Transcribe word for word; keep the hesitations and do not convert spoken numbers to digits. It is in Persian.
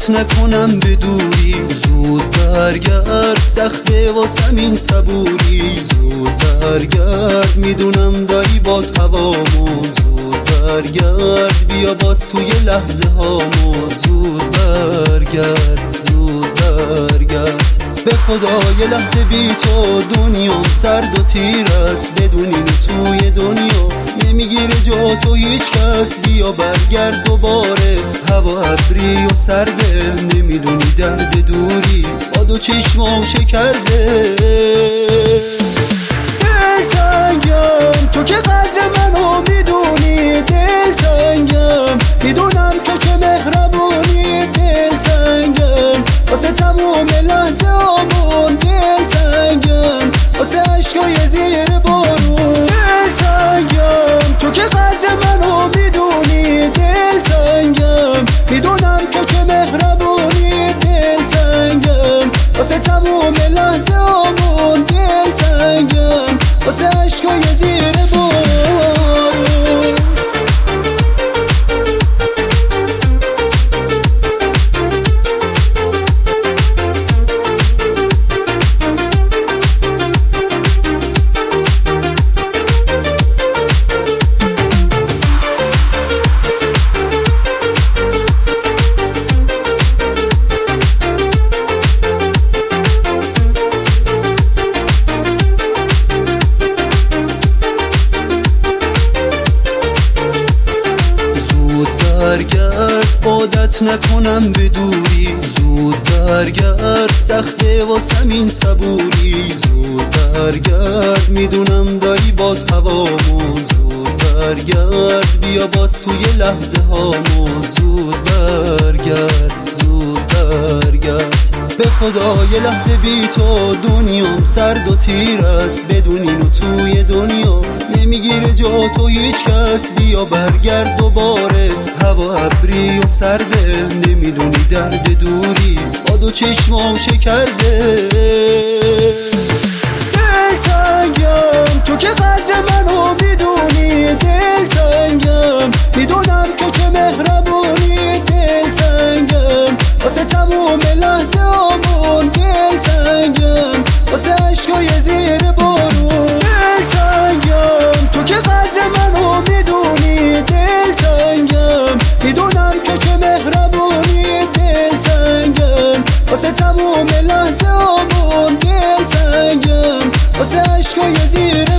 عادت نکنم به دوری، زود برگرد سخته واسم این صبوری، زود برگرد میدونم داری باز هوامو، زود برگرد بیا باز توی لحظه هامو، زود برگرد زود برگرد. به خدا یه لحظه بی تو دنیام سرد و تیر است، بدون اینو توی دنیا نمیگیره جا تو هیچ کس، بیا برگرد دوباره، هوا ابری و سرده، نمیدونی درد دوری با دو چشمام شکرده. دلتنگم تو که قدر منو میدونی، دلتنگم میدونم تو که مهربونی، دلتنگم واسه تموم لحظه آمون، دلتنگم واسه عشقای زیر بارون، دلتنگم تو که قدر منو میدونی، دلتنگم میدونم تو که مهربونی، دلتنگم واسه تموم لحظه آمون، دلتنگم واسه عشقای زیر بارون. برگرد عادت نکنم به دوری، زود برگرد سخته واسم این صبوری، زود برگرد میدونم داری باز هوامو، زود برگرد بیا باز توی لحظه هامو، زود برگرد زود برگرد. به خدا یه لحظه بی تو دنیام سرد و تیر است، بدون اینو توی دنیا نمیگیره جا تو هیچ کس، بیا برگرد دوباره، هوا ابری و سرده، نمیدونی درد دوری با دو چشمام شکرده. دلتنگم تو که قدر منو میدونی، دلتنگم میدونم تو که مهربونی، دلتنگم واسه تموم لحظه آمون، دلتنگم واسه عشقای زیر بارون، دلتنگم تو که قدر منو میدونی، دلتنگم میدونم تو که مهربونی، دلتنگم واسه تموم لحظه آمون، دلتنگم واسه عشقای زیر